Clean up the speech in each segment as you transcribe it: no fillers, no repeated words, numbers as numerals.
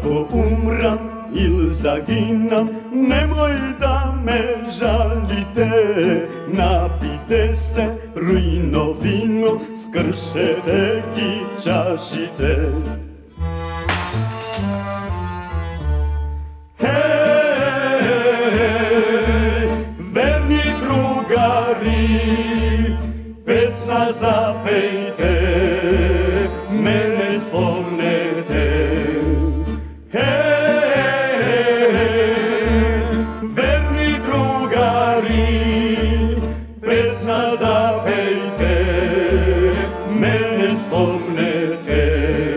Ako umram il zaginam, nemoj da me žalite. Napite se rujno vino, skršete kićašite. Hej, verni drugari, pesna zapejte, mene spomnete. Verni drugari, pesna zapejte, mene spomnete.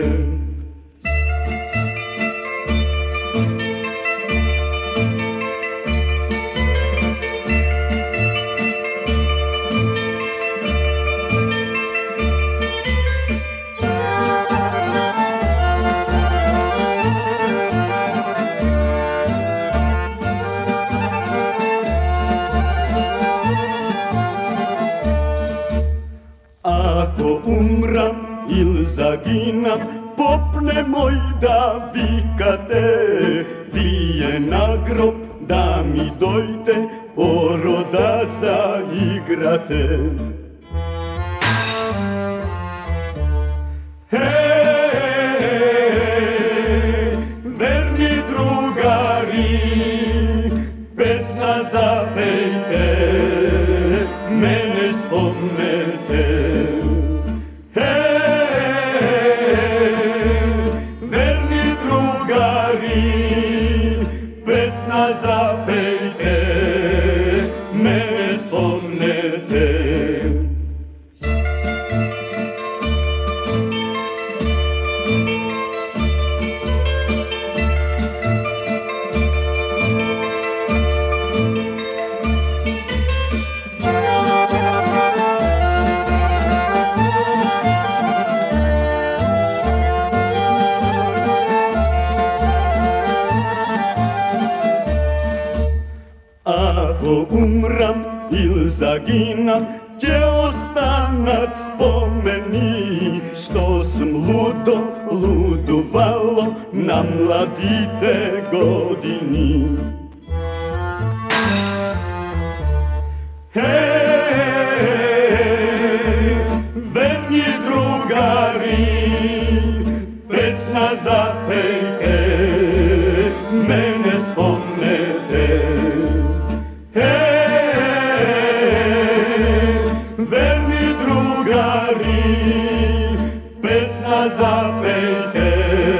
Ako umram il zaginam, pop nemoj da vikate. Vije na grob da mi dojte, oro da zaigrate. Hej, verni drugari, pesna zapejte, mene spomnete. Verni drugari, pesna zapejte, mene spomnete. Ako umram il zaginam, će ostanat spomeni što sam ludovalo na mladite godini. Hej, verni drugari, pesna zapejte, mene spomnete. Verni drugari, pesna zapejte,